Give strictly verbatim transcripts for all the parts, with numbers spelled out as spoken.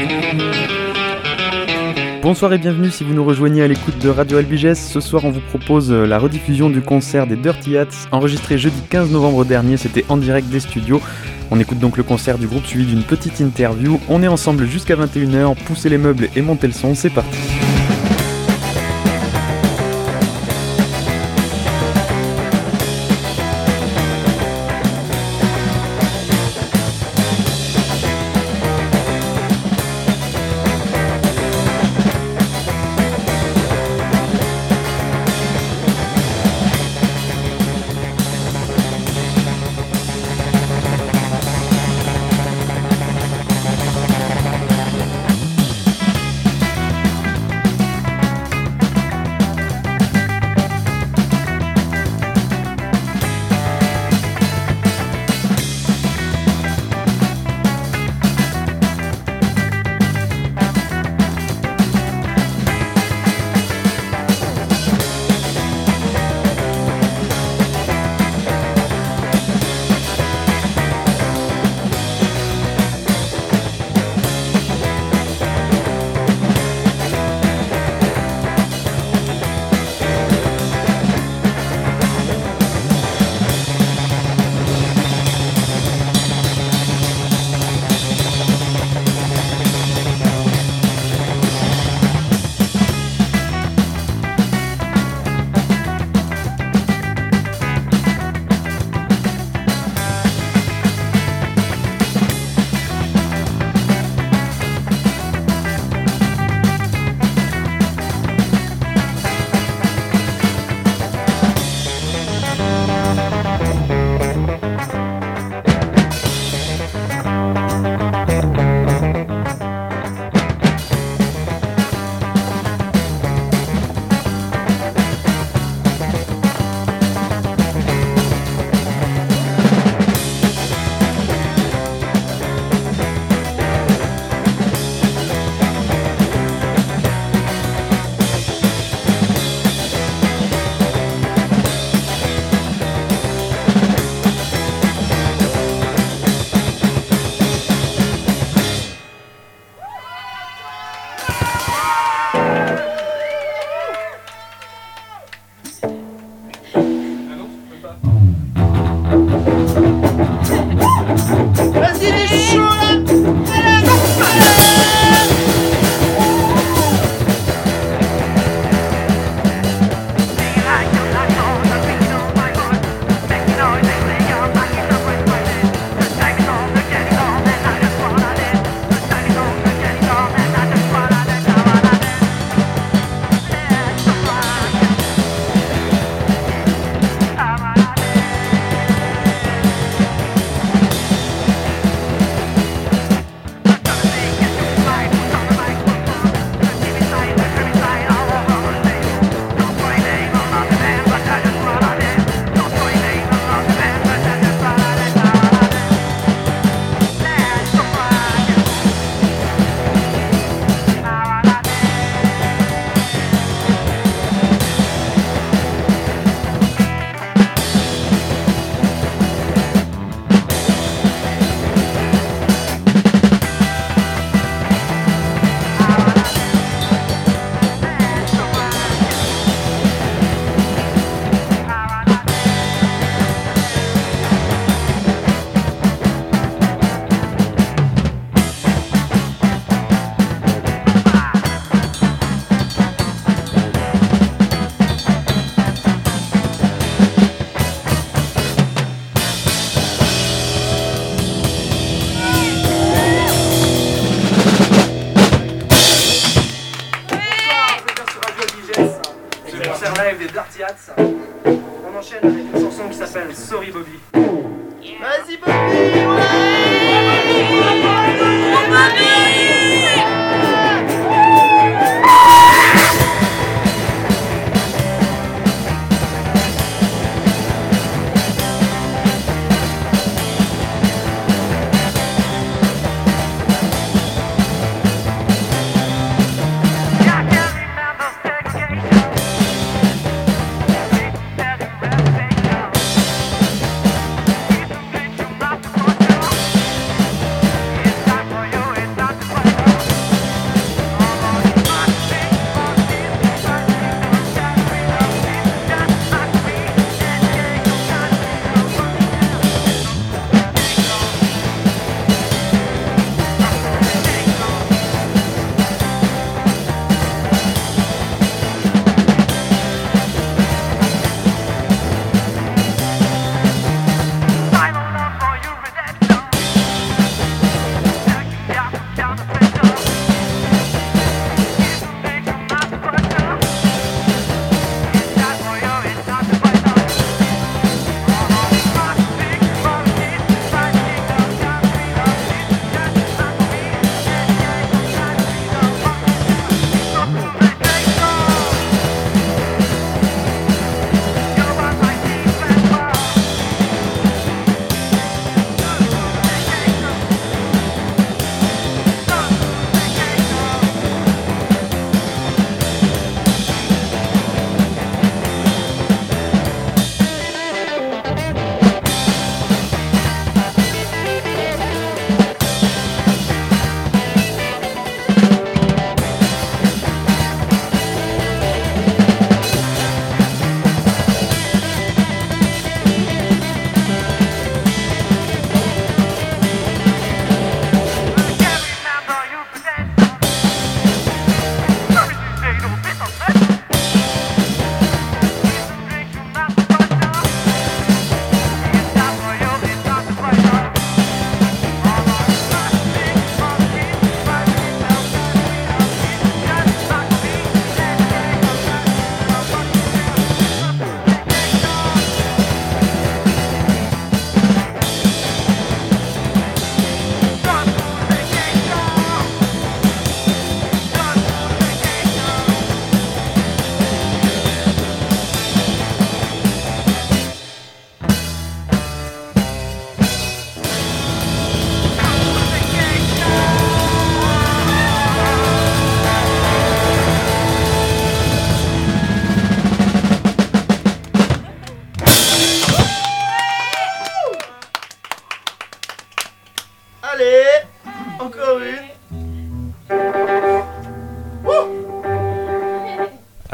Bonsoir et bienvenue si vous nous rejoignez à l'écoute de Radio Albiges. Ce soir on vous propose la rediffusion du concert des Dirty Hats enregistré jeudi quinze novembre dernier, c'était en direct des studios. On écoute donc le concert du groupe suivi d'une petite interview. On est ensemble jusqu'à vingt et une heures, poussez les meubles et montez le son, c'est parti.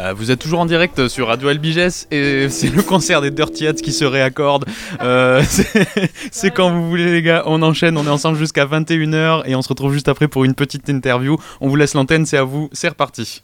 Euh, vous êtes toujours en direct sur Radio Albiges et c'est le concert des Dirty Hats qui se réaccorde. Euh, c'est, c'est quand vous voulez les gars, on enchaîne, on est ensemble jusqu'à vingt et une heures et on se retrouve juste après pour une petite interview. On vous laisse l'antenne, c'est à vous, c'est reparti.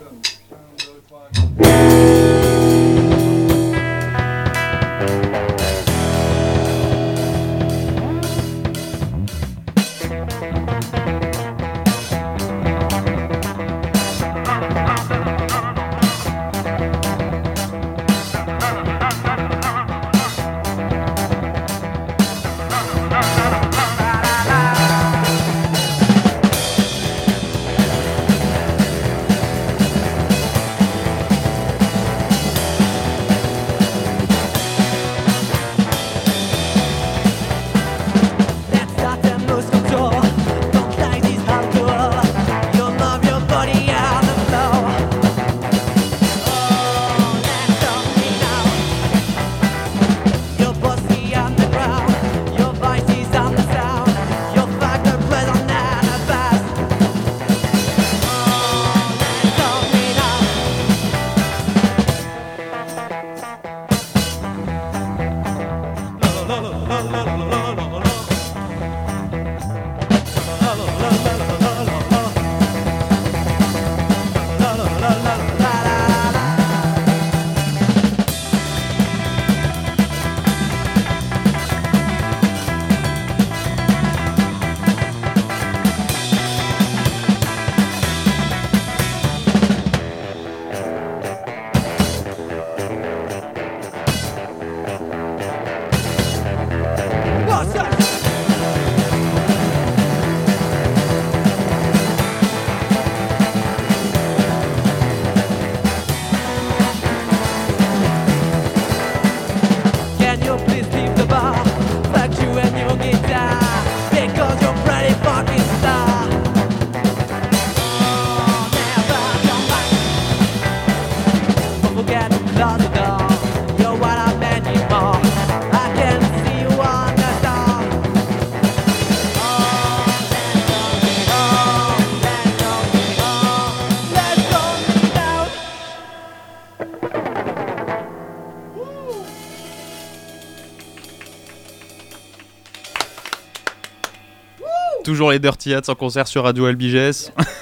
Toujours les Dirty Hats en concert sur Radio Albiges.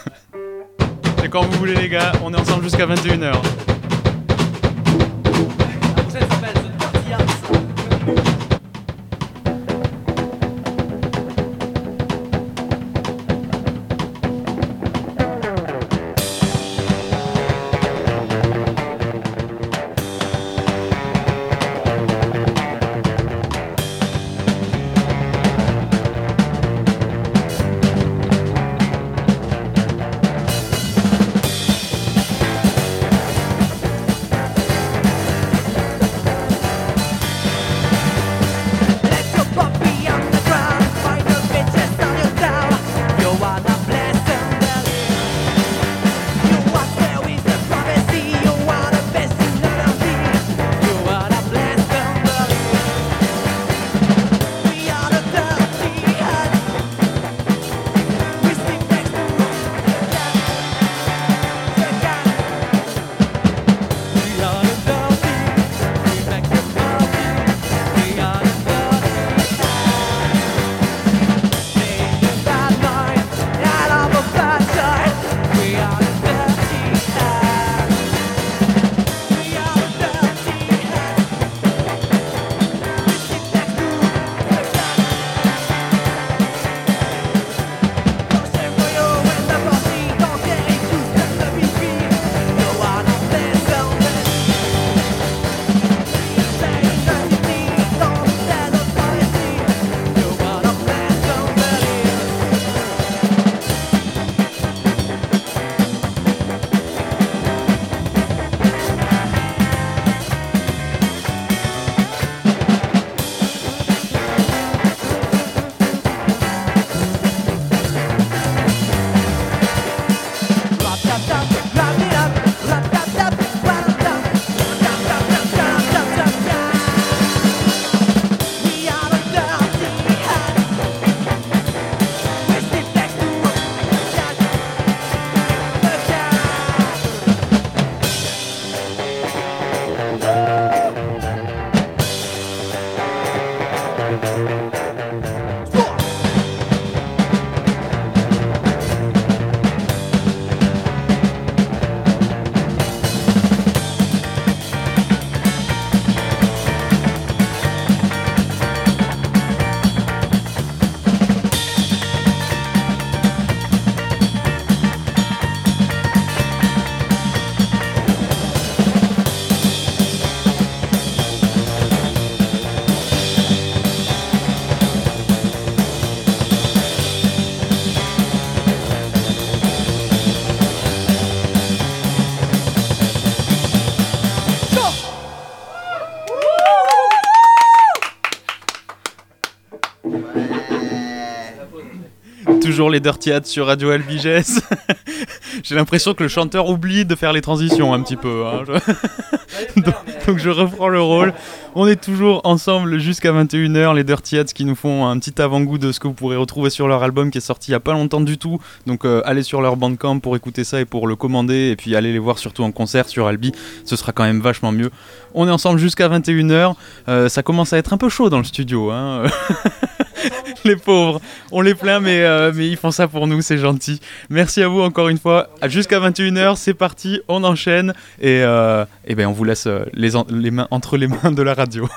C'est quand vous voulez les gars, on est ensemble jusqu'à vingt et une heures. toujours les Dirty Hats sur Radio Albiges. J'ai l'impression que le chanteur oublie de faire les transitions un petit peu. Hein. Je... donc, donc je reprends le rôle. On est toujours ensemble jusqu'à vingt et une heures. Les Dirty Hats qui nous font un petit avant-goût de ce que vous pourrez retrouver sur leur album qui est sorti il n'y a pas longtemps du tout. Donc euh, allez sur leur Bandcamp pour écouter ça et pour le commander. Et puis allez les voir surtout en concert sur Albi. Ce sera quand même vachement mieux. On est ensemble jusqu'à vingt et une heures. Euh, ça commence à être un peu chaud dans le studio. Hein. Les pauvres, on les plaint mais, euh, mais ils font ça pour nous, c'est gentil. Merci à vous encore une fois, jusqu'à vingt et une heures, c'est parti, on enchaîne et, euh, et ben on vous laisse les, en- les mains entre les mains de la radio.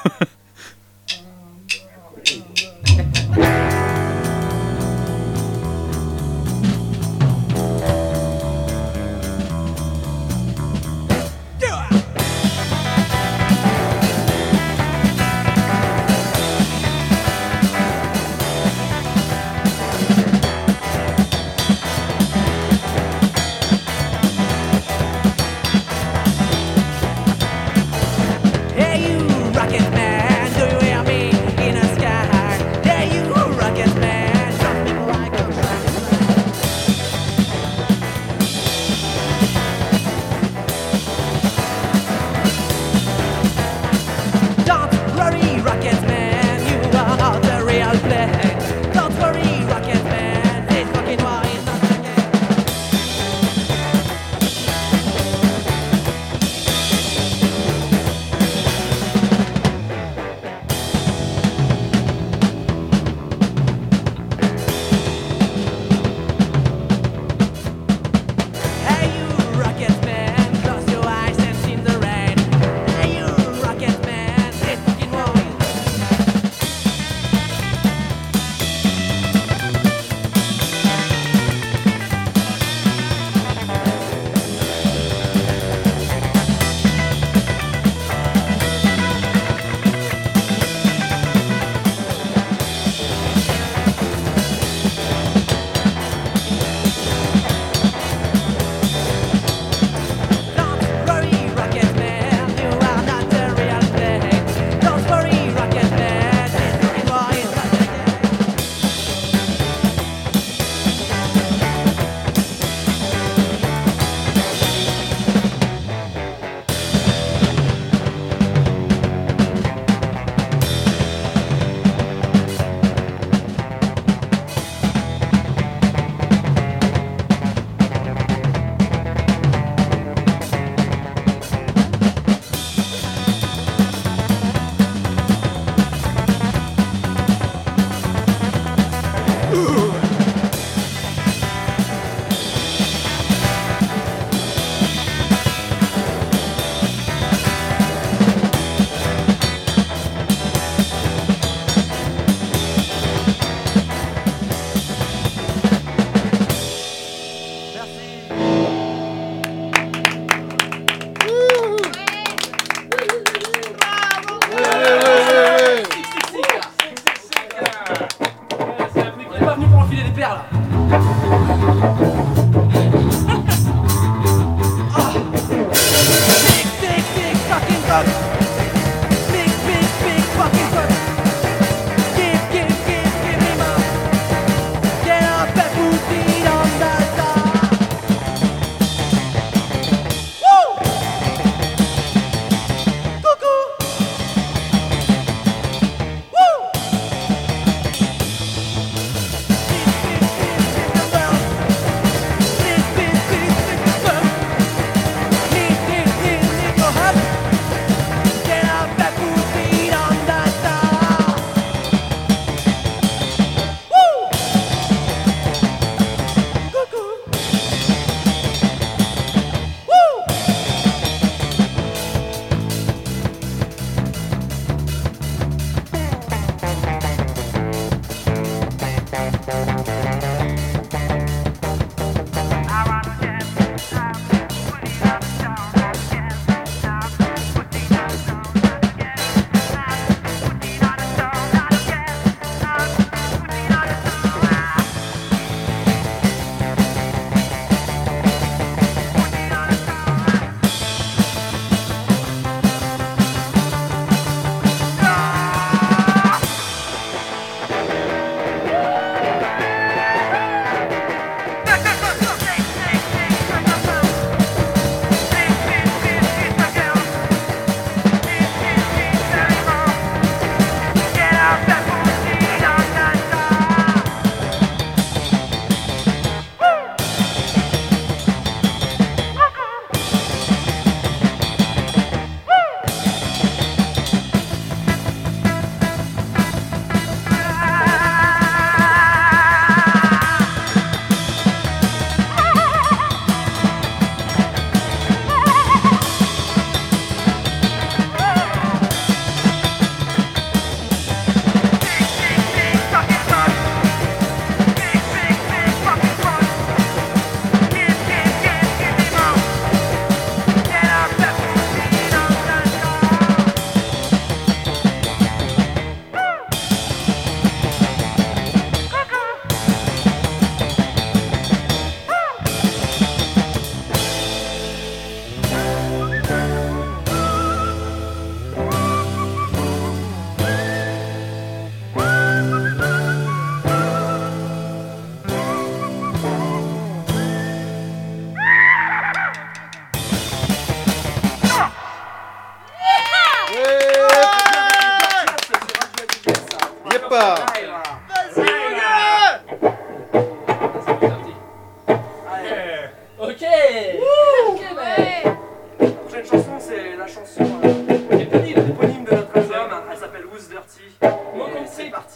Ok. Wouh. Ok, mais... La prochaine chanson, c'est la chanson euh, éponyme, éponyme de notre album. Elle s'appelle Who's Dirty. Moi, Et compris. c'est parti.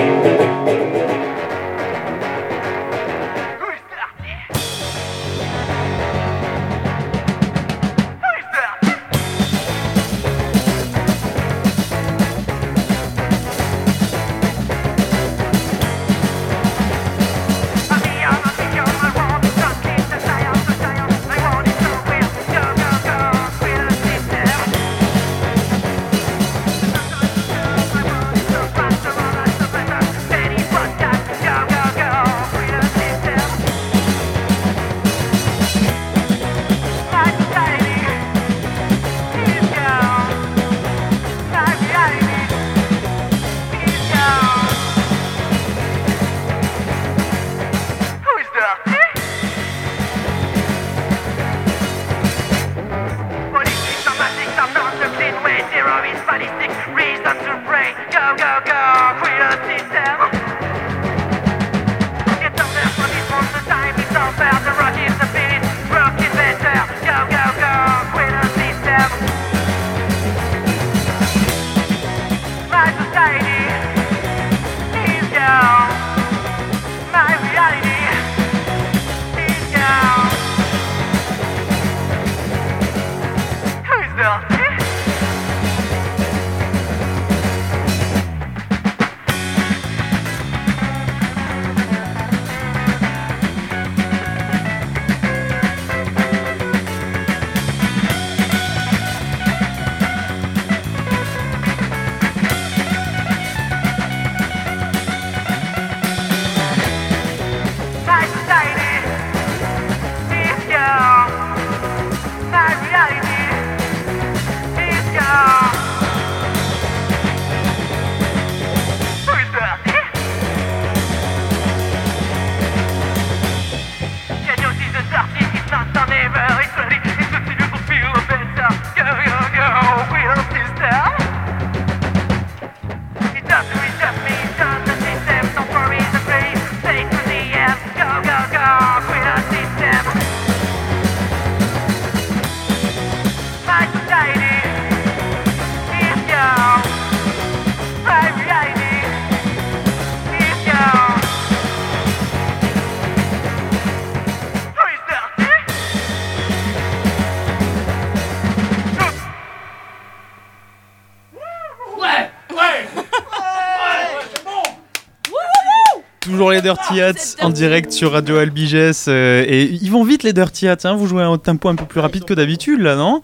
Toujours les Dirty Hats en direct sur Radio Albiges euh, et ils vont vite les Dirty Hats, hein, vous jouez à un tempo un peu plus rapide que d'habitude là, non?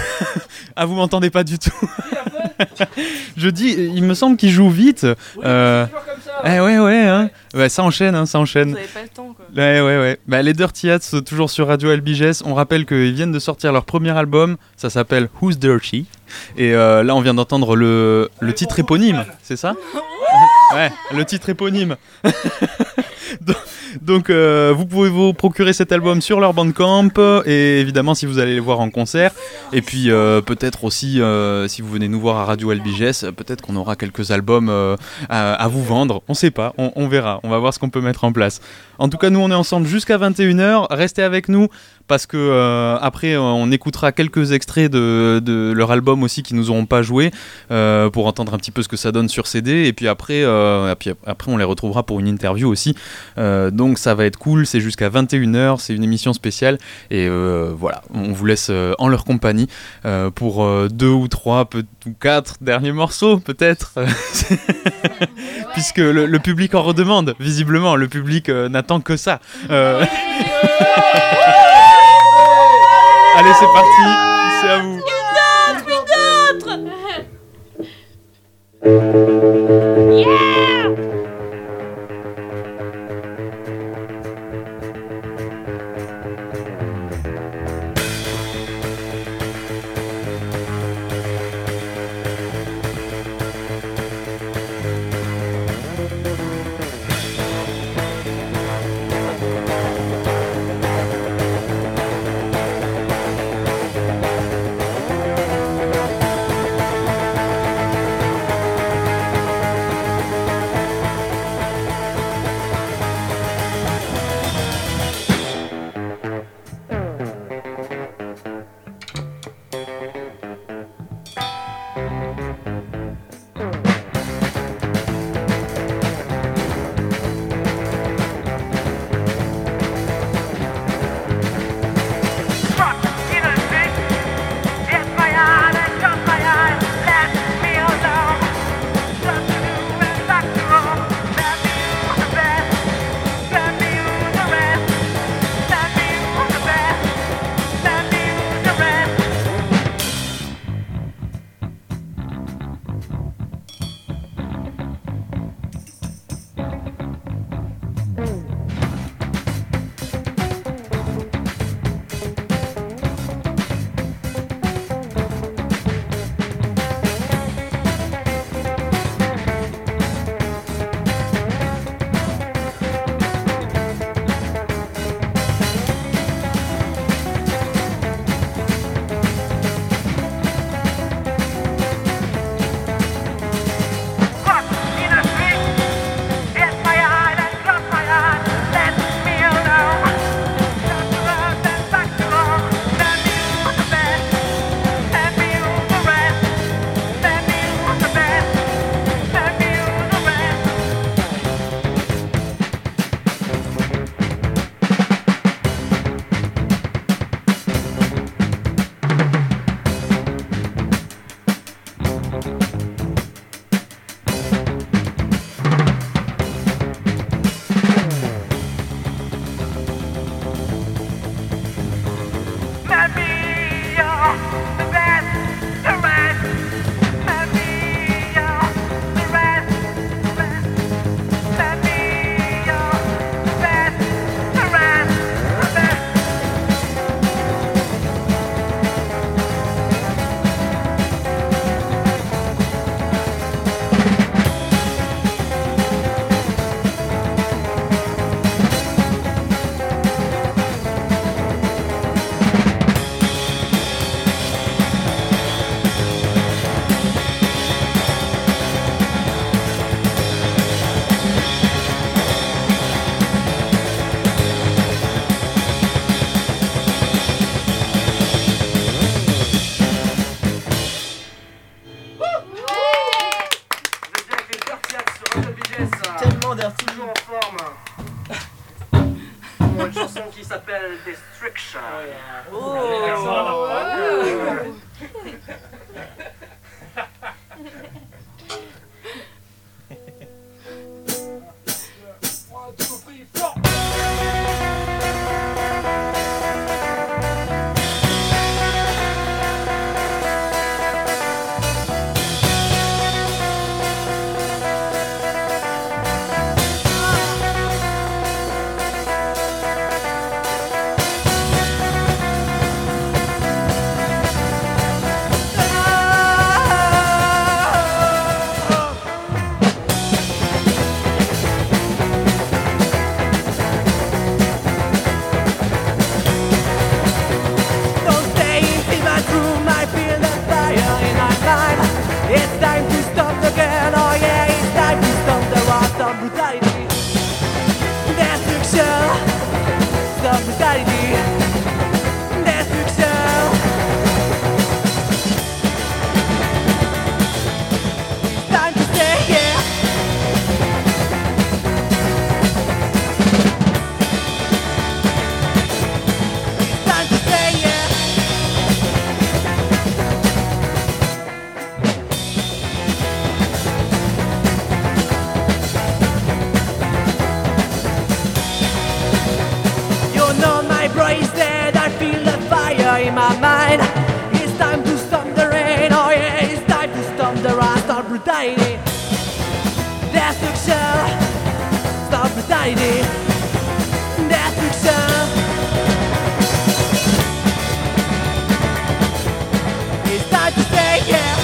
Ah, vous m'entendez pas du tout. Je dis, il me semble qu'ils jouent vite. Oui, euh... c'est toujours comme ça. Eh ouais ouais, hein. Ouais, ça enchaîne, hein, ça enchaîne. Vous avez pas le temps quoi. Ouais ouais ouais. Bah, les Dirty Hats toujours sur Radio Albiges. On rappelle qu'ils viennent de sortir leur premier album. Ça s'appelle Who's Dirty. Et euh, là on vient d'entendre le, le titre éponyme, c'est ça? Ouais, le titre éponyme. donc donc euh, vous pouvez vous procurer cet album sur leur Bandcamp et évidemment si vous allez les voir en concert. Et puis euh, peut-être aussi euh, si vous venez nous voir à Radio Albiges, peut-être qu'on aura quelques albums euh, à, à vous vendre. On sait pas, on, on verra, on va voir ce qu'on peut mettre en place. En tout cas nous on est ensemble jusqu'à vingt et une heures, restez avec nous. Parce que euh, après on écoutera quelques extraits de, de leur album aussi qui nous auront pas joué euh, pour entendre un petit peu ce que ça donne sur C D et puis après, euh, et puis après on les retrouvera pour une interview aussi euh, donc ça va être cool, c'est jusqu'à vingt et une heures, c'est une émission spéciale et euh, voilà, on vous laisse euh, en leur compagnie euh, pour euh, deux ou trois peut- ou quatre derniers morceaux peut-être puisque le, le public en redemande, visiblement le public euh, n'attend que ça euh... Allez, c'est parti, c'est à vous. Une autre, une autre. Yeah. Who's destruction. One, two, three, four. It's time to stop the girl, oh yeah, it's time to stop the wrath of brutality. Destruction, stop brutality. Destruction. It's time to stay here. It's time to stay here. Bro is dead, I feel the fire in my mind. It's time to stop the rain, oh yeah, it's time to stop the wrath of brutality. Destruction, stop brutality. Destruction. It's time to stay here.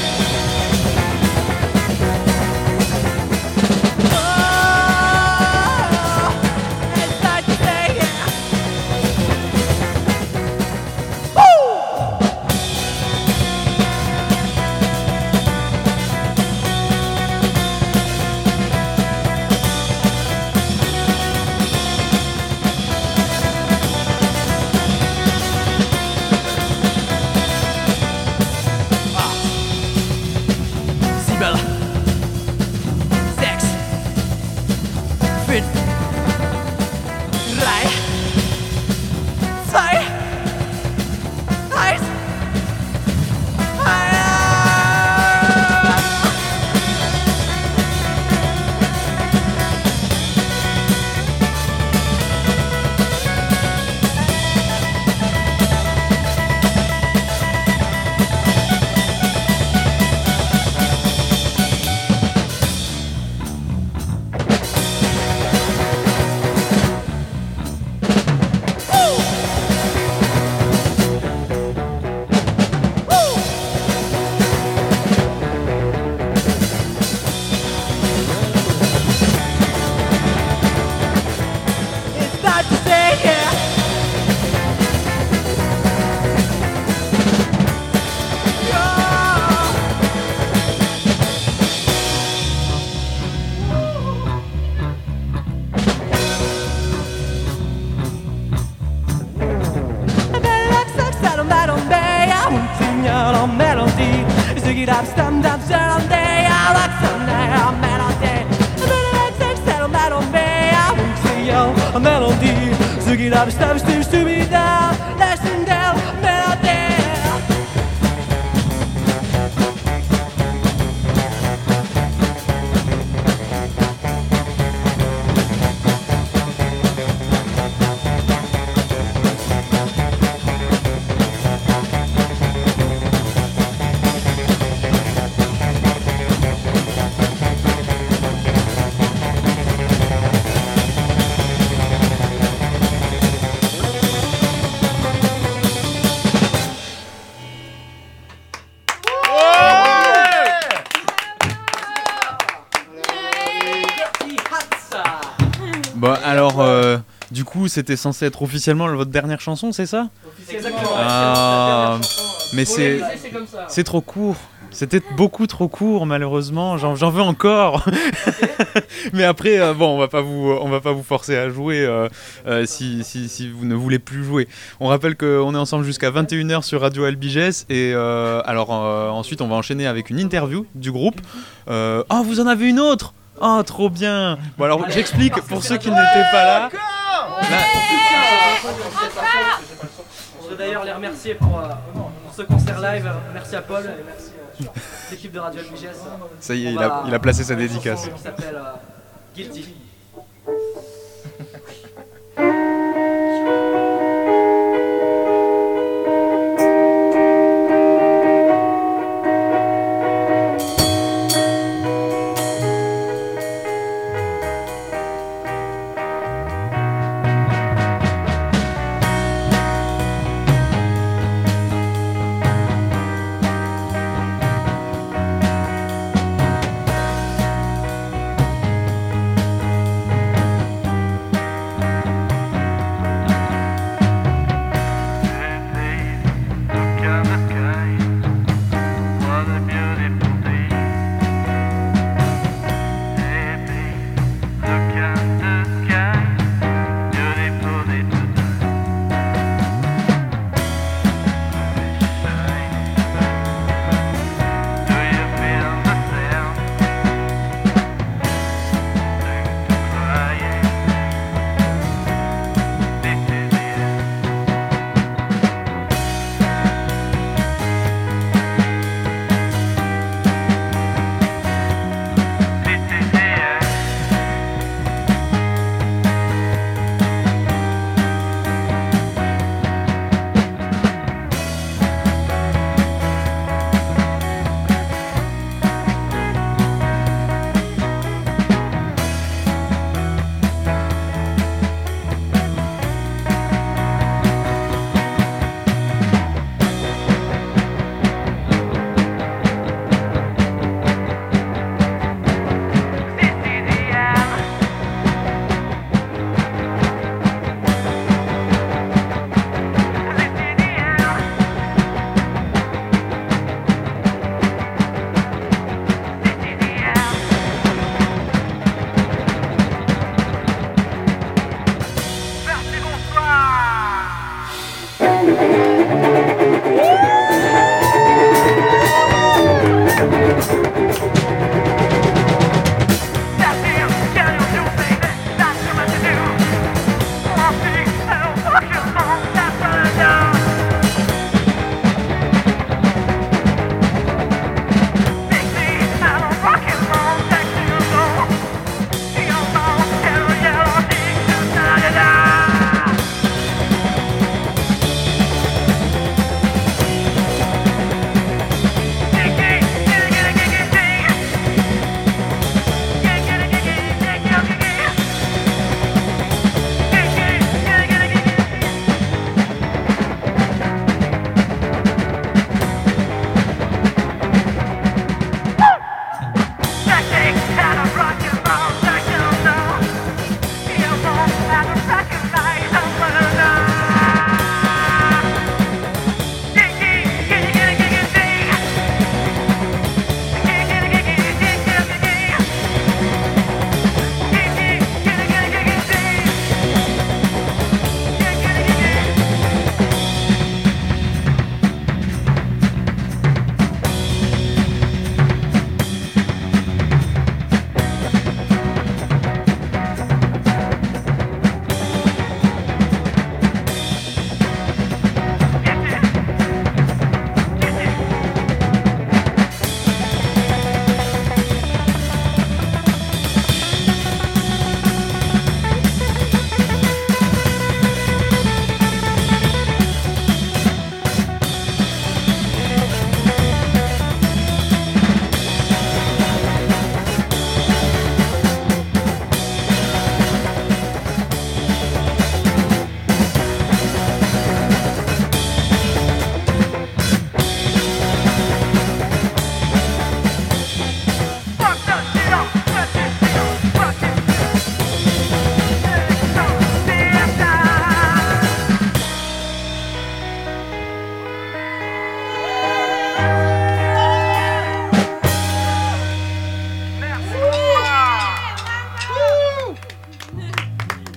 Melody, zoek it up, stem, stem, stem it down, listen down, melody. Bon, alors, euh, du coup, c'était censé être officiellement votre dernière chanson, c'est ça ? Exactement. Ah, mais c'est, c'est comme ça. c'est trop court. C'était beaucoup trop court, malheureusement. J'en, j'en veux encore. Mais après, euh, bon, on va pas vous, on va pas vous forcer à jouer euh, euh, si, si, si vous ne voulez plus jouer. On rappelle qu'on est ensemble jusqu'à vingt et une heures sur Radio Albiges. Et euh, alors, euh, ensuite, on va enchaîner avec une interview du groupe. Euh, oh, vous en avez une autre ? Oh, trop bien. Bon, alors, j'explique pour ceux qui n'étaient pas là. Là, On voudrait d'ailleurs les remercier pour, euh, pour ce concert live. Merci à Paul et merci euh, à l'équipe de Radio L B G S. Ça y est, On il va- a, il a placé sa on va sur dédicace. son qui s'appelle euh, Guilty.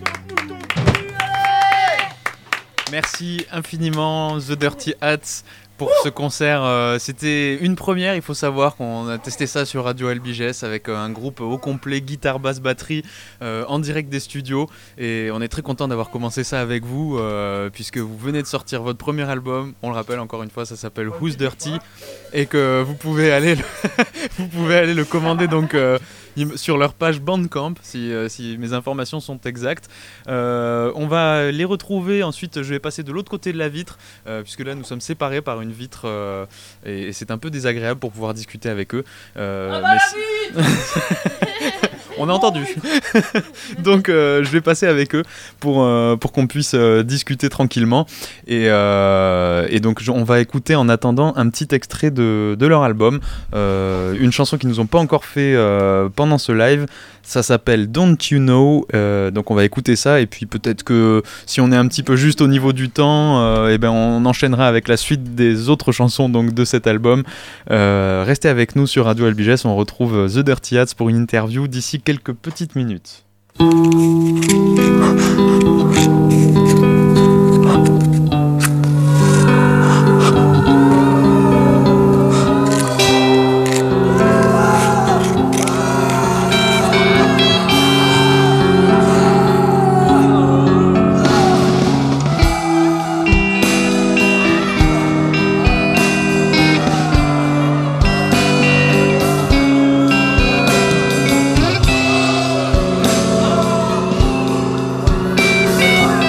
Merci infiniment The Dirty Hats pour ce concert. Euh, c'était une première, il faut savoir qu'on a testé ça sur Radio L B G S avec euh, un groupe au complet, guitare, basse, batterie, euh, en direct des studios. Et on est très content d'avoir commencé ça avec vous, euh, puisque vous venez de sortir votre premier album. On le rappelle encore une fois, ça s'appelle Who's Dirty, et que vous pouvez aller le, vous pouvez aller le commander donc euh, sur leur page Bandcamp, si, euh, si mes informations sont exactes. Euh, on va les retrouver, ensuite je vais passer de l'autre côté de la vitre, euh, puisque là nous sommes séparés par une vitre, euh, et, et c'est un peu désagréable pour pouvoir discuter avec eux. Euh, Ah bah mais on a entendu. Donc euh, je vais passer avec eux pour, euh, pour qu'on puisse euh, discuter tranquillement. Et, euh, et donc on va écouter en attendant un petit extrait de, de leur album. Euh, une chanson qu'ils nous ont pas encore fait euh, pendant ce live. Ça s'appelle Don't You Know. Euh, donc on va écouter ça. Et puis peut-être que si on est un petit peu juste au niveau du temps, euh, et ben on enchaînera avec la suite des autres chansons donc, de cet album. Euh, restez avec nous sur Radio L B G S. On retrouve The Dirty Hats pour une interview d'ici quelques petites minutes. Oh,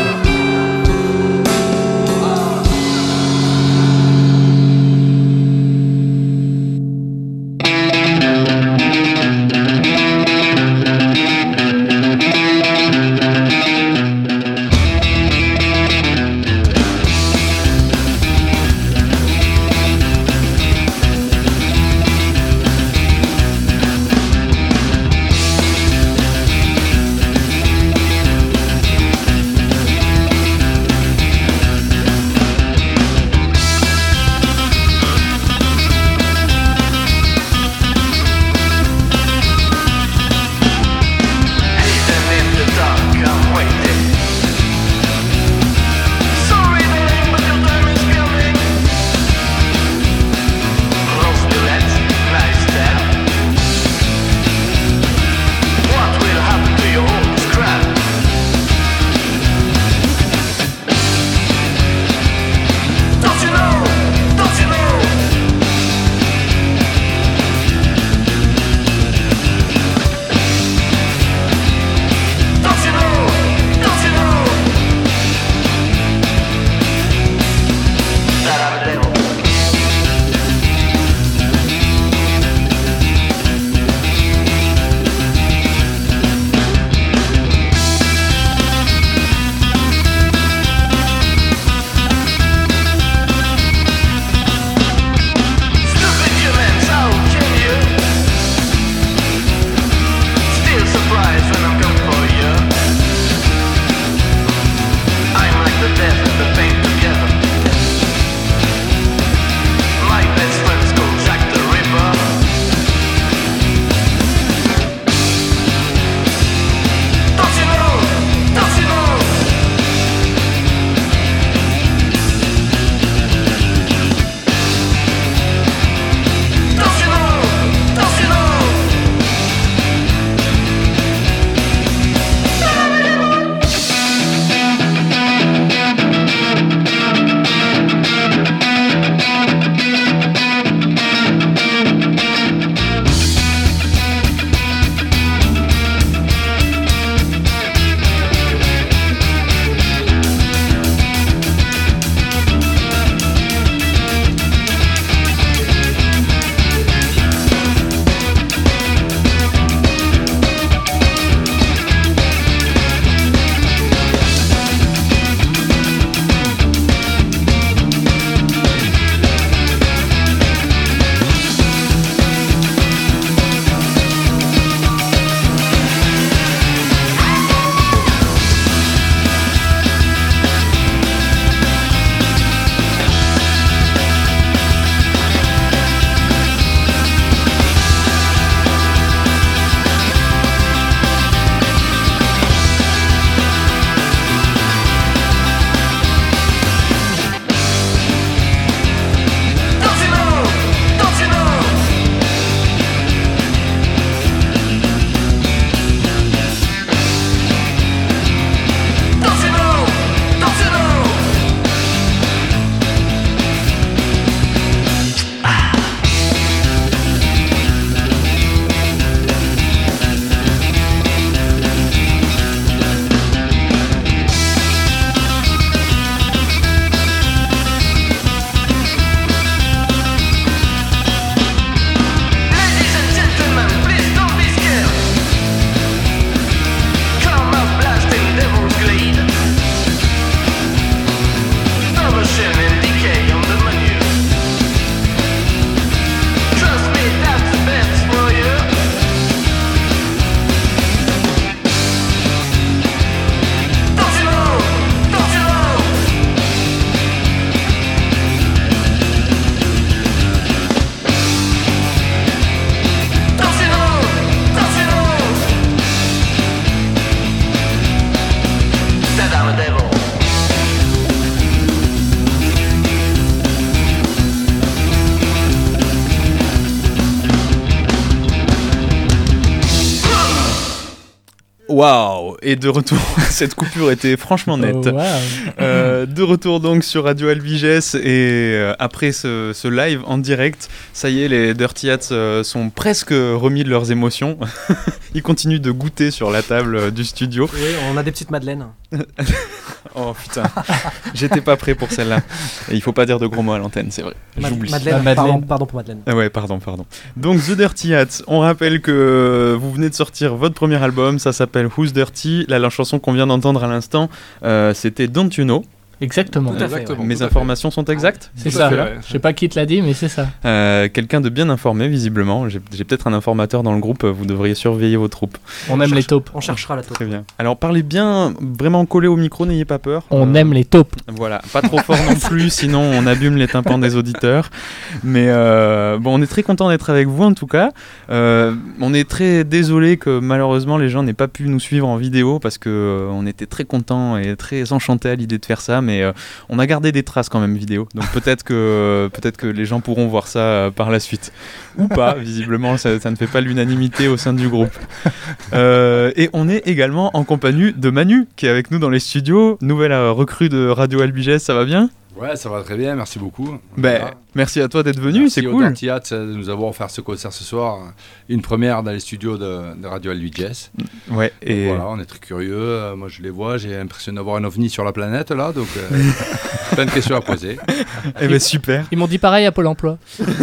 Waouh! Et de retour, cette coupure était franchement nette. Oh, wow. Euh, de retour donc sur Radio Albiges et euh, après ce, ce live en direct, ça y est, les Dirty Hats euh, sont presque remis de leurs émotions. Ils continuent de goûter sur la table euh, du studio. Oui, on a des petites madeleines. Oh putain, j'étais pas prêt pour celle-là. Et il faut pas dire de gros mots à l'antenne, c'est vrai. Ma- J'oublie. Madeleine, Ah, Madeleine. Pardon, pardon pour Madeleine. Ah ouais, pardon, pardon. Donc The Dirty Hats, on rappelle que vous venez de sortir votre premier album, ça s'appelle Who's Dirty. Là, la chanson qu'on vient d'entendre à l'instant, euh, c'était Don't You Know. Exactement. Tout à fait, Exactement. ouais. Mes tout à informations sont exactes? C'est Tout à ça. fait, ouais. Je sais pas qui te l'a dit, mais c'est ça. Euh, quelqu'un de bien informé, visiblement. J'ai, j'ai peut-être un informateur dans le groupe, vous devriez surveiller vos troupes. On aime les taupes. On cherchera la taupe. Très bien. Alors, parlez bien, vraiment collé au micro, n'ayez pas peur. On Euh, aime les taupes. Voilà, pas trop fort non plus, sinon on abîme les tympans des auditeurs. Mais euh, bon, on est très content d'être avec vous en tout cas. Euh, on est très désolé que malheureusement les gens n'aient pas pu nous suivre en vidéo parce que euh, on était très contents et très enchantés à l'idée de faire ça, mais euh, on a gardé des traces quand même vidéo. Donc peut-être que peut-être que les gens pourront voir ça euh, par la suite ou pas. Visiblement, ça, ça ne fait pas l'unanimité au sein du groupe. Euh, et on est également en compagnie de Manu qui est avec nous dans les studios, nouvelle euh, recrue de Radio Albiges. Ça va bien? Ouais, ça va très bien, merci beaucoup. Ben, Voilà. merci à toi d'être venu, Merci c'est aux cool. Dirty Hats de nous avoir offert ce concert ce soir. Une première dans les studios de, de Radio Albiges. Ouais, et Voilà, on est très curieux. Euh, moi, je les vois, j'ai l'impression d'avoir un ovni sur la planète là, donc euh, plein de questions à poser. eh ben, super, Ils m'ont dit pareil à Pôle emploi.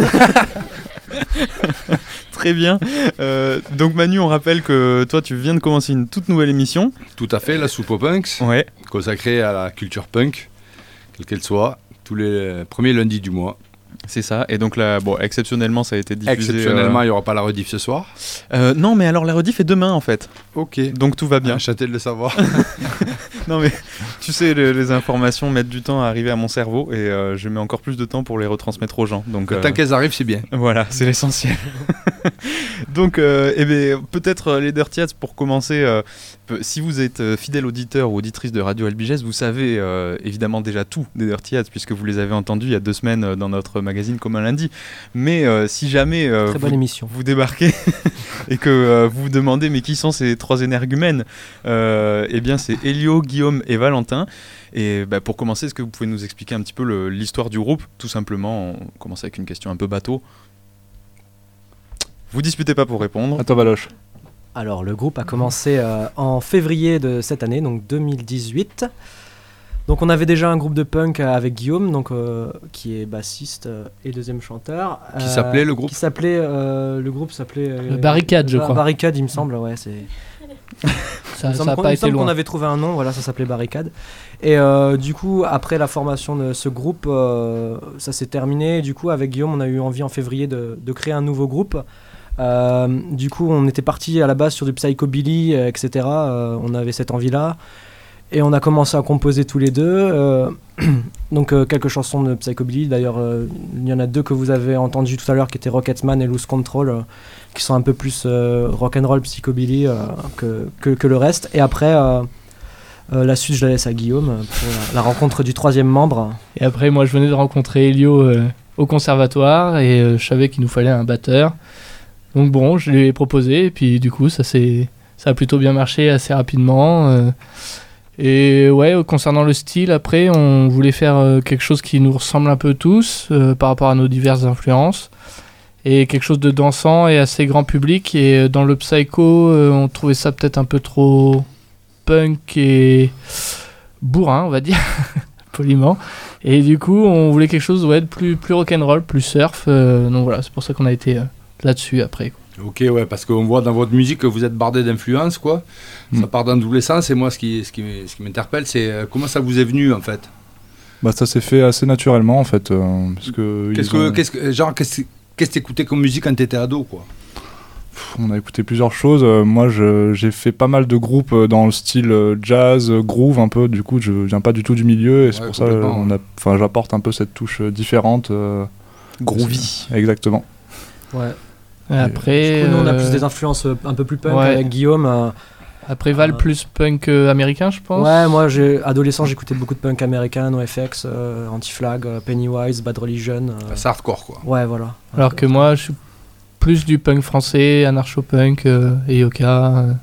très bien. Euh, donc Manu, on rappelle que toi tu viens de commencer une toute nouvelle émission. Tout à fait, la soupe aux punks, Ouais, consacrée à la culture punk, quelle qu'elle soit, tous les premiers lundis du mois. c'est ça. Et donc là, bon, exceptionnellement ça a été diffusé. Exceptionnellement, euh, il n'y aura pas la rediff ce soir. euh, non, mais alors la rediff est demain en fait. Ok. Donc tout va bien. Enchanté de le savoir. Non mais tu sais, le- les informations mettent du temps à arriver à mon cerveau et euh, je mets encore plus de temps pour les retransmettre aux gens. Donc euh, Tant qu'elles arrivent, c'est bien. voilà, c'est l'essentiel. Donc, euh, eh ben, peut-être euh, les Dirty Hats pour commencer. Euh, peu- si vous êtes euh, fidèle auditeur ou auditrice de Radio Albiges, vous savez euh, évidemment déjà tout des Dirty Hats puisque vous les avez entendus il y a deux semaines euh, dans notre magazine Comme un lundi. Mais euh, si jamais euh, Très bonne vous, émission. vous débarquez et que euh, vous vous demandez mais qui sont ces trois énergumènes, euh, eh bien c'est Elio, Guillaume et Valentin. Et bah, pour commencer, est-ce que vous pouvez nous expliquer un petit peu le- l'histoire du groupe? Tout simplement, on commence avec une question un peu bateau. Vous disputez pas pour répondre. Attends, Valoche. Alors, le groupe a commencé euh, en février de cette année, donc deux mille dix-huit. Donc, on avait déjà un groupe de punk avec Guillaume, donc, euh, qui est bassiste euh, et deuxième chanteur. Qui Euh, s'appelait le groupe Qui s'appelait, euh, le groupe s'appelait... euh, Le Barricade, je Bar- crois. Barricade, il me semble, ouais, c'est... Ça Il me n'a semble qu'on- pas il me été semble qu'on loin. avait trouvé un nom, voilà, ça s'appelait Barricade. Et euh, du coup, après la formation de ce groupe, euh, ça s'est terminé. Du coup, avec Guillaume, on a eu envie en février de, de créer un nouveau groupe. Euh, du coup, on était parti à la base sur du psychobilly, euh, et cetera. Euh, on avait cette envie-là. Et on a commencé à composer tous les deux. euh, donc, euh, quelques chansons de psychobilly. D'ailleurs, euh, il y en a deux que vous avez entendues tout à l'heure qui étaient Rocketman et Loose Control, euh, qui sont un peu plus euh, rock'n'roll psychobilly euh, que, que, que le reste. Et après, euh, euh, la suite, je la laisse à Guillaume euh, pour la, la rencontre du troisième membre. Et après, moi, je venais de rencontrer Elio euh, au conservatoire et euh, je savais qu'il nous fallait un batteur. Donc bon, je lui ai proposé et puis du coup, ça, s'est, ça a plutôt bien marché assez rapidement. euh. Et ouais, euh, concernant le style, après, on voulait faire euh, quelque chose qui nous ressemble un peu tous euh, par rapport à nos diverses influences. Et quelque chose de dansant et assez grand public. Et euh, dans le psycho, euh, on trouvait ça peut-être un peu trop punk et bourrin, on va dire, poliment. Et du coup, on voulait quelque chose ouais, de plus, plus rock'n'roll, plus surf. euh, donc voilà, c'est pour ça qu'on a été euh, là-dessus après, quoi. Ok, ouais, parce qu'on voit dans votre musique que vous êtes bardé d'influences, quoi. Mm. Ça part dans tous les sens. Et moi, ce qui, ce qui, ce qui m'interpelle, c'est euh, comment ça vous est venu, en fait. Bah, ça s'est fait assez naturellement en fait. euh, parce que Qu'est-ce ils que, ont- qu'est-ce que, genre, qu'est-ce qu'est-ce que t'écoutais comme musique quand t'étais ado, quoi. Pff, on a écouté plusieurs choses. Euh, moi, je- j'ai fait pas mal de groupes euh, dans le style euh, jazz, euh, groove un peu. Du coup, je viens pas du tout du milieu et c'est Ouais, pour ça que complètement, on a, enfin, j'apporte un peu cette touche euh, différente. euh, Groovy. Exactement. Ouais. Et après, Du coup, nous, on a euh, plus des influences euh, un peu plus punk ouais. avec Guillaume. euh, après Val, euh, plus punk euh, américain, je pense. Ouais, moi, j'ai, adolescent, j'écoutais beaucoup de punk américain, NoFX, euh, Anti-Flag, euh, Pennywise, Bad Religion. euh, C'est hardcore, quoi. Ouais, voilà. Alors que moi, je suis plus du punk français, anarcho-punk, euh, et Yoka. euh,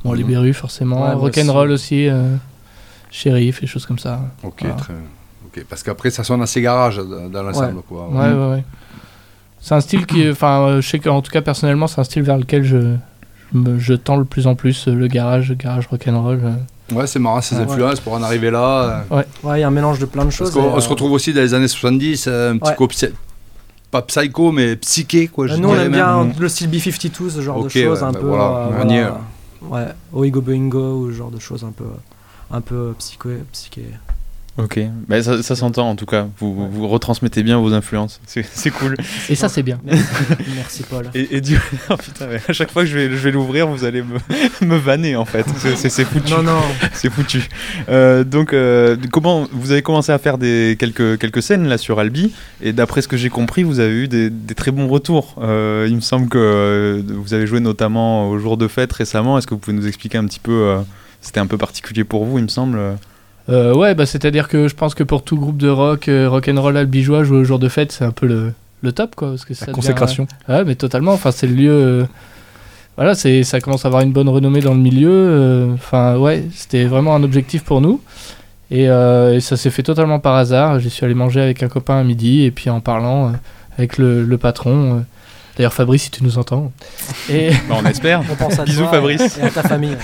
Bon, Mhm. les Berus forcément, Ouais, moi rock'n'roll aussi. aussi, euh, Shérif, et choses comme ça. Ok, Voilà. très ok. Parce qu'après, ça sonne assez garage dans, dans l'ensemble. Quoi. Ouais, ouais, ouais. C'est un style qui, enfin, euh, je sais qu'en tout cas personnellement, c'est un style vers lequel je, je, me- je tends le plus en plus, euh, le garage, le garage rock'n'roll. euh. Ouais, c'est marrant ces Ouais. influences pour en arriver là. euh, Ouais, il y a un mélange de plein de Parce choses. qu'on et, on se euh, retrouve aussi dans les années soixante-dix, euh, un petit Ouais. peu psy- pas psycho, mais psyché. Quoi, je nous, on dirais aime même. bien le style B cinquante-deux, ce genre Ok, de choses, ouais, un bah peu. voilà, euh, on y est, Ouais, Oigo Boingo, ou ce genre de choses un peu, un peu psycho, psyché. Ok, bah, ça, ça s'entend en tout cas. Vous, vous, vous retransmettez bien vos influences. C'est c'est cool. Et ça, c'est bien. Merci, Merci Paul. Et, et du oh, putain, mais à chaque fois que je vais, je vais l'ouvrir, vous allez me, me vanner en fait. C'est- C'est c'est foutu. Non, non. C'est foutu. Euh, donc, euh, comment vous avez commencé à faire des quelques quelques scènes là sur Albi, et d'après ce que j'ai compris, vous avez eu des, des très bons retours. Euh, il me semble que euh, vous avez joué notamment au jour de fête récemment. Est-ce que vous pouvez nous expliquer un petit peu euh, C'était un peu particulier pour vous, il me semble. Euh, ouais, bah, c'est-à-dire que je pense que pour tout groupe de rock, euh, rock'n'roll albigeois, jouer au jour de fête, c'est un peu le, le top, quoi. Parce que ça La devient- consécration. Ouais, mais totalement. Enfin, c'est le lieu. euh, Voilà, c'est, ça commence à avoir une bonne renommée dans le milieu. euh, Enfin, ouais, c'était vraiment un objectif pour nous. Et, euh, et ça s'est fait totalement par hasard. J'y suis allé manger avec un copain à midi, et puis en parlant euh, avec le, le patron. euh, D'ailleurs, Fabrice, si tu nous entends. Et. Bah, on espère. On pense à Bisous, toi Fabrice. Et à ta famille.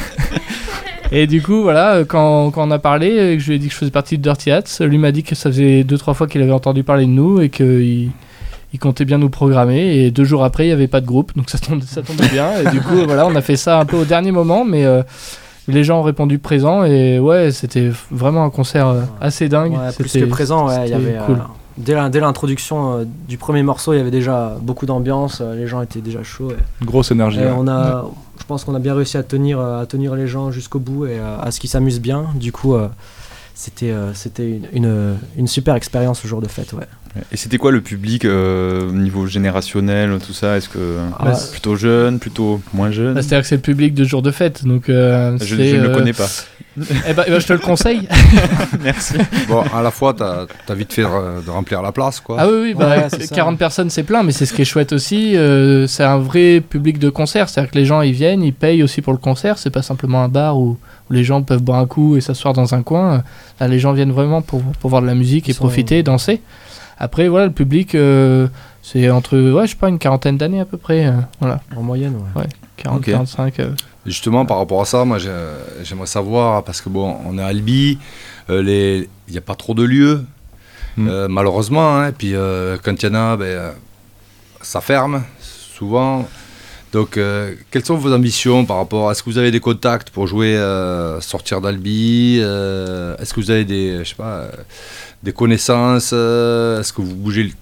Et du coup, voilà, euh, quand, quand on a parlé, et que je lui ai dit que je faisais partie de Dirty Hats, lui m'a dit que ça faisait deux trois fois qu'il avait entendu parler de nous et qu'il il comptait bien nous programmer. Et deux jours après, il n'y avait pas de groupe, donc ça tombait, ça tombait bien. Et du coup, voilà, on a fait ça un peu au dernier moment, mais euh, les gens ont répondu présent. Et ouais, c'était vraiment un concert euh, assez dingue. Ouais, plus C'était- que présent, ouais, il y c'était avait. cool. euh, dès, la- dès l'introduction euh, du premier morceau, il y avait déjà beaucoup d'ambiance. euh, les gens étaient déjà chauds. Et, Une grosse énergie. et ouais. on a, je pense qu'on a bien réussi à tenir, euh, à tenir les gens jusqu'au bout et euh, à ce qu'ils s'amusent bien. Du coup, euh, c'était, euh, c'était une, une, une super expérience le jour de fête, ouais. Et c'était quoi le public euh, au niveau générationnel, tout ça? Est-ce que Ah, c'est plutôt jeune, plutôt moins jeune? Bah, c'est-à-dire que c'est le public de jour de fête, donc euh, Je, c'est, je ne le euh, connais pas. Eh ben, eh ben, je te le conseille. Merci. Bon, à la fois, t'as as vite fait de, de remplir la place. Quoi. Ah oui, oui, bah, Ouais, c'est ça. quarante personnes c'est plein, mais c'est ce qui est chouette aussi. euh, c'est un vrai public de concert, c'est-à-dire que les gens ils viennent, ils payent aussi pour le concert. C'est pas simplement un bar où, où les gens peuvent boire un coup et s'asseoir dans un coin. Là, les gens viennent vraiment pour, pour voir de la musique Ils et sont- profiter, danser. Après, voilà, le public, euh, c'est entre, ouais, je sais pas, une quarantaine d'années à peu près. euh, voilà, En moyenne, ouais. quarante, Ok. quarante-cinq. euh. Et justement, par rapport à ça, moi, j'ai- j'aimerais savoir, parce que bon, on est à Albi, euh, les- il n'y a pas trop de lieux, Mm. euh, malheureusement. Hein, et puis, euh, quand il y en a, ben, euh, ça ferme, souvent. Donc, euh, quelles sont vos ambitions par rapport à... Est-ce que vous avez des contacts pour jouer, euh, sortir d'Albi euh, Est-ce que vous avez des, je sais pas, euh, des connaissances euh, Est-ce que vous bougez le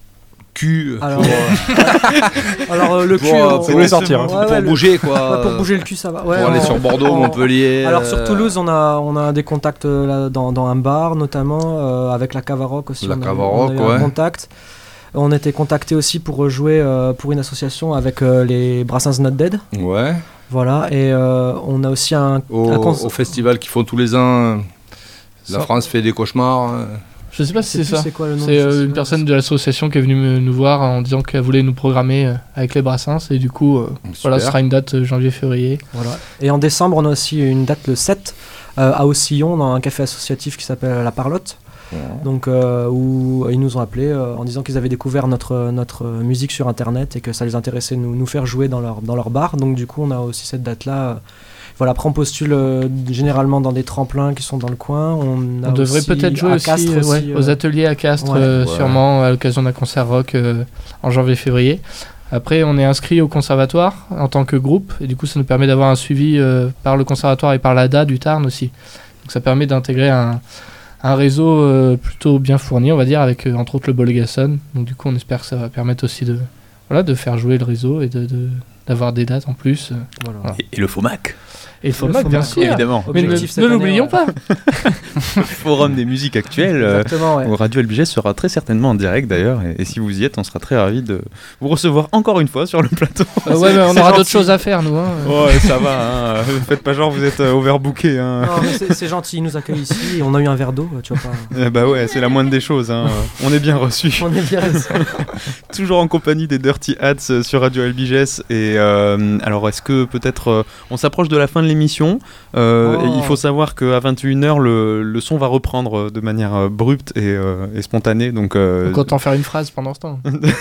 cul Alors, pour, euh, Alors, euh, le pour, cul. euh, on- pour- C'est voulait sortir. hein. Ouais, pour ouais, le- bouger, quoi ouais, pour bouger le cul, ça va. Ouais, Pour aller on- sur Bordeaux, on- Montpellier. Alors sur euh, Toulouse, on a, on a des contacts euh, là, dans, dans un bar notamment, euh, avec la Cavaroc aussi. La on a, Cavaroc, on a eu un ouais. contact. On était contacté aussi pour jouer euh, pour une association avec euh, les Brassens Not Dead. Ouais. Voilà, et euh, on a aussi un, Au, un cons- au festival qu'ils font tous les ans, euh, la Ça- France fait des cauchemars. euh. Je sais pas je si sais c'est plus ça. c'est quoi le nom C'est du euh, festival. une personne de l'association qui est venue me- nous voir en disant qu'elle voulait nous programmer euh, avec les Brassens. Et du coup, euh, voilà, ce Super. sera une date euh, janvier-février. Voilà. Et en décembre, on a aussi une date le sept euh, à Aussillon, dans un café associatif qui s'appelle La Parlotte. Donc, euh, où ils nous ont appelés euh, en disant qu'ils avaient découvert notre, notre musique sur internet et que ça les intéressait de nous, nous faire jouer dans leur, dans leur bar. Donc, du coup, on a aussi cette date-là. euh, Voilà, après, on postule euh, généralement dans des tremplins qui sont dans le coin. On, a On devrait aussi peut-être jouer à aussi, Castres euh, ouais, aussi, euh, aux ateliers à Castres, ouais. euh, Ouais. sûrement à l'occasion d'un concert rock euh, en janvier-février. Après, on est inscrit au conservatoire en tant que groupe, et du coup, ça nous permet d'avoir un suivi euh, par le conservatoire et par l'A D A du Tarn aussi. Donc, ça permet d'intégrer un, un réseau euh, plutôt bien fourni, on va dire, avec euh, entre autres le Bollegasson. Donc, du coup, on espère que ça va permettre aussi de, voilà, de faire jouer le réseau et de, de- d'avoir des dates en plus. euh. Voilà. Voilà. Et, et le FOMAC, Et le FOMAC, bien FOMAC, sûr. évidemment. Mais ne, Objectif cette ne année, l'oublions ouais. pas. Forum des musiques actuelles. euh, Exactement, ouais. où Radio L B G sera très certainement en direct d'ailleurs, et, et si vous y êtes, on sera très ravis de vous recevoir encore une fois sur le plateau. Euh, ouais, mais on C'est aura d'autres gentil. choses à faire, nous. Hein. Ouais, ça va, hein. Faites pas genre vous êtes euh, overbooké. Hein. Non, mais c'est c'est gentil, ils nous accueillent ici. On a eu un verre d'eau, tu vois pas. Eh bah ouais, c'est la moindre des choses. Hein. On est bien reçus. On est bien restés. Toujours en compagnie des Dirty Hats euh, sur Radio L B G S. Et euh, alors, est-ce que peut-être euh, on s'approche de la fin de l'émission. Euh, Oh. et il faut savoir qu'à vingt et une heures, le, le son va reprendre de manière euh, abrupte et, euh, et spontanée. Donc, euh, Donc autant faire une phrase pendant ce temps.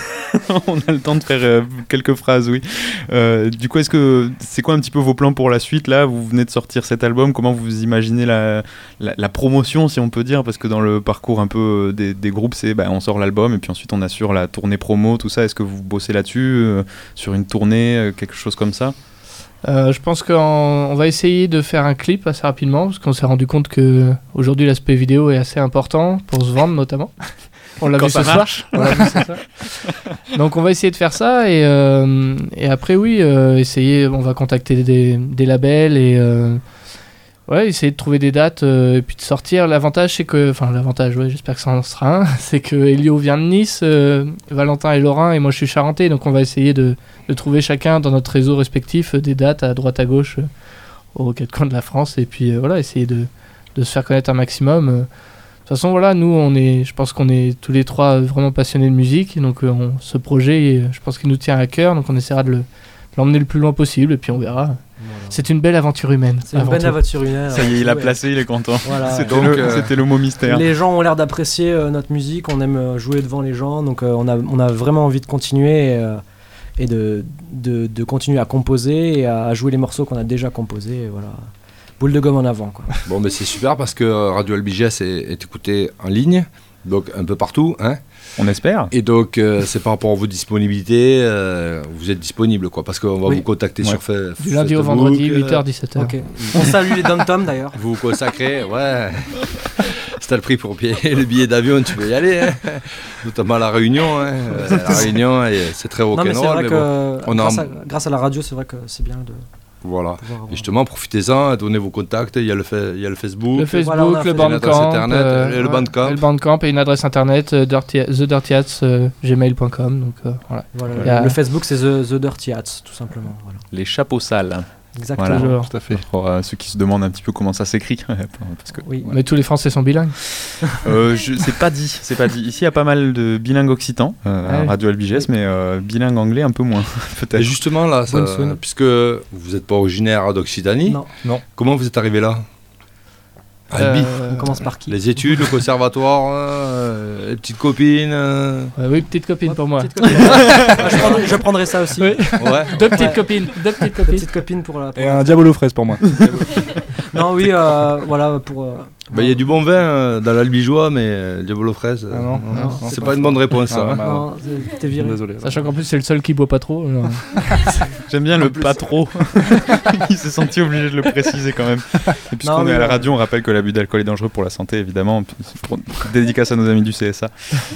on a le temps de faire euh, quelques phrases, oui. Euh, du coup, est-ce que c'est quoi un petit peu vos plans pour la suite là? Vous venez de sortir cet album. Comment vous imaginez la, la, la promotion, si on peut dire? Parce que dans le parcours un peu des, des groupes, c'est bah, on sort l'album et puis ensuite on assure la tournée promo, tout ça. Est-ce que vous bossez là-dessus euh, sur une tournée, euh, quelque chose comme ça? Euh, je pense qu'on va essayer de faire un clip assez rapidement parce qu'on s'est rendu compte que aujourd'hui l'aspect vidéo est assez important pour se vendre notamment. On l'a Quand vu ça ce soir. marche. On l'a vu ce soir. Donc on va essayer de faire ça et, euh, et après oui, euh, essayer, on va contacter des, des labels et euh, ouais, essayer de trouver des dates euh, et puis de sortir. L'avantage c'est que, enfin l'avantage, ouais, j'espère que ça en sera un, c'est que Elio vient de Nice, euh, Valentin est Lorrain et moi je suis charentais, donc on va essayer de, de trouver chacun dans notre réseau respectif euh, des dates à droite à gauche euh, aux quatre coins de la France et puis euh, voilà, essayer de, de se faire connaître un maximum. euh. De toute façon, voilà, nous, on est, je pense qu'on est tous les trois vraiment passionnés de musique. Donc, euh, on, ce projet, euh, je pense qu'il nous tient à cœur. Donc, on essaiera de, le, de l'emmener le plus loin possible. Et puis, on verra. Voilà. C'est une belle aventure humaine. C'est une avant bonne tout. aventure humaine. Ça y est, il a Ouais. placé, il est content. Voilà. C'était, Donc, le, euh, c'était le mot mystère. Les gens ont l'air d'apprécier euh, notre musique, on aime euh, jouer devant les gens, donc euh, on, a, on a vraiment envie de continuer et, euh, et de, de, de continuer à composer et à jouer les morceaux qu'on a déjà composés. Et voilà. Boule de gomme en avant, quoi. Bon, mais c'est super parce que euh, Radio L B G S est, est écouté en ligne, donc un peu partout. Hein. On espère. Et donc, euh, c'est par rapport à vos disponibilités, euh, vous êtes disponible, quoi, parce qu'on va Oui. vous contacter Ouais. sur fa- Du lundi au Facebook, vendredi, euh, huit heures dix-sept heures. Ok. On salue les dom-toms d'ailleurs. Vous vous consacrez, ouais. Si t'as le prix pour payer le billet d'avion, tu peux y aller, hein. Notamment à La Réunion. Hein. Euh, La Réunion, et c'est très Non, mais c'est rock'n'roll, vrai mais que bon. On a grâce, un- à, grâce à la radio, c'est vrai que c'est bien de Voilà. pouvoir avoir- Et justement, profitez-en, donnez vos contacts, il y a le, fa- il y a le Facebook, Le Facebook, Voilà, on a le fait une adresse Bandcamp, internet, euh, et le ouais. Bandcamp. et le Bandcamp et une adresse internet euh, dirty, the dirty hats euh, gmail point com. Donc euh, voilà. Voilà, Il y a- Le Facebook, c'est The, The Dirty Hats, tout simplement. Voilà. Les chapeaux sales. Exactement. Voilà. Toujours. Tout à fait. Pour euh, ceux qui se demandent un petit peu comment ça s'écrit. Parce que Oui. Mais tous les Français sont bilingues. Euh, je, c'est pas dit, c'est pas dit. Ici, il y a pas mal de bilingues occitans euh, Ah à oui. Radio L B G S, mais euh, bilingue anglais un peu moins, peut-être. Et justement, là, ça- Bonne sonne. puisque vous n'êtes pas originaire d'Occitanie, Non. comment vous êtes arrivé là à Albi. Euh, On commence par qui Les études, le conservatoire, euh, les petites copines. euh, ouais, oui, petite copine pour moi. Petite copine. Ah, je, prendrai, je prendrai ça aussi. Oui. Ouais. Deux petites Ouais. copines. Deux petites Des copines. petites copines pour la. pour Et la- un diabolo fraise pour moi. Non, oui, euh, voilà, pour. euh, Bah, il y a du bon vin euh, dans l'albigeois, mais euh, diabolo fraise, euh, Ah non, non, c'est c'est pas, pas une bonne réponse, ça. Ah, hein. bah, Non, c'est- t'es viré. Désolé. Sachant qu'en plus, c'est le seul qui boit pas trop. alors. J'aime bien le pas trop. Il s'est senti obligé de le préciser quand même. Et puisqu'on Non, est mais à la ouais. radio, on rappelle que l'abus d'alcool est dangereux pour la santé, évidemment. Puis pour- Dédicace à nos amis du C S A.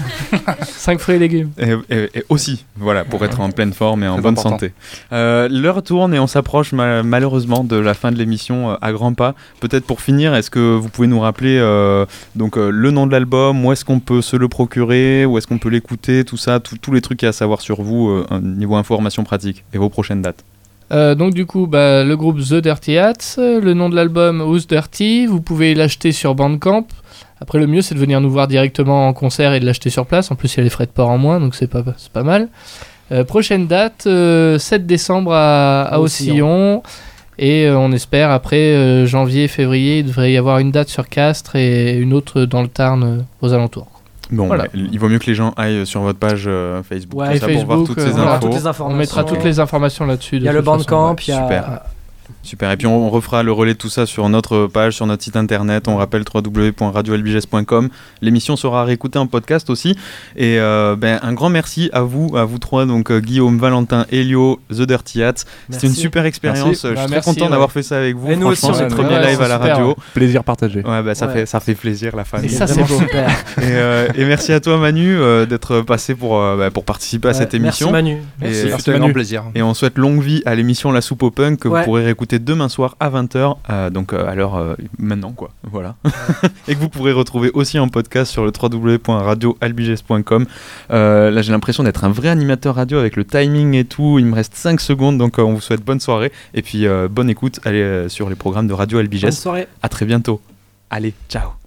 Cinq fruits et légumes. Et, et- et aussi, voilà, pour être en pleine forme et en Très bonne important. santé. Euh, L'heure tourne et on s'approche ma- malheureusement de la fin de l'émission euh, à grands pas. Peut-être pour finir, est-ce que vous pouvez nous rappeler euh, donc, euh, le nom de l'album, où est-ce qu'on peut se le procurer, où est-ce qu'on peut l'écouter, tout ça, tout- tous les trucs qu'il y a à savoir sur vous, euh, niveau information pratique et vos prochaines dates. Euh, donc du coup, bah, le groupe The Dirty Hats, euh, le nom de l'album Who's Dirty, vous pouvez l'acheter sur Bandcamp. Après, le mieux, c'est de venir nous voir directement en concert et de l'acheter sur place. En plus, il y a les frais de port en moins, donc c'est pas, c'est pas mal. Euh, prochaine date, euh, sept décembre à, à Ocillon. Et euh, on espère, après euh, janvier, février, il devrait y avoir une date sur Castres et une autre dans le Tarn euh, aux alentours. Bon, Voilà. ouais, il vaut mieux que les gens aillent sur votre page euh, Facebook, Ouais, tout Et ça, pour voir Facebook, toutes euh, ces voilà, Voilà, infos. toutes les informations. On mettra toutes les informations là-dessus. Il y a le Bandcamp, il y a. Super. Super, et puis on, on refera le relais de tout ça sur notre page, sur notre site internet, on rappelle w w w point radio l b g s point com. L'émission sera réécoutée en podcast aussi, et euh, ben, un grand merci à vous, à vous trois, donc euh, Guillaume, Valentin, Elio, The Dirty Hats. C'était une Merci. super expérience, Merci. je suis Bah, très merci, content ouais. d'avoir fait ça avec vous, Et nous franchement aussi, c'est ouais, le premier ouais, live c'est à la super, radio. ouais. Plaisir partagé. Ouais, bah, ça, Ouais. fait, ça fait plaisir la famille. Et ça, c'est Vraiment beau. super. Et, euh, et merci à toi Manu euh, d'être passé pour, euh, bah, pour participer à cette Ouais, émission. Merci Manu. Et- C'est Merci, un Manu. grand plaisir. Et on souhaite longue vie à l'émission La Soupe au Punk que Ouais. vous pourrez réécouter demain soir à vingt heures, euh, donc euh, à l'heure euh, maintenant quoi, voilà. Et que vous pourrez retrouver aussi en podcast sur le w w w point radio l b g s point com. Euh, là j'ai l'impression d'être un vrai animateur radio avec le timing et tout, il me reste cinq secondes, donc euh, on vous souhaite bonne soirée et puis euh, bonne écoute, allez euh, sur les programmes de Radio L B G Bonne S. soirée. À très bientôt. Allez, ciao.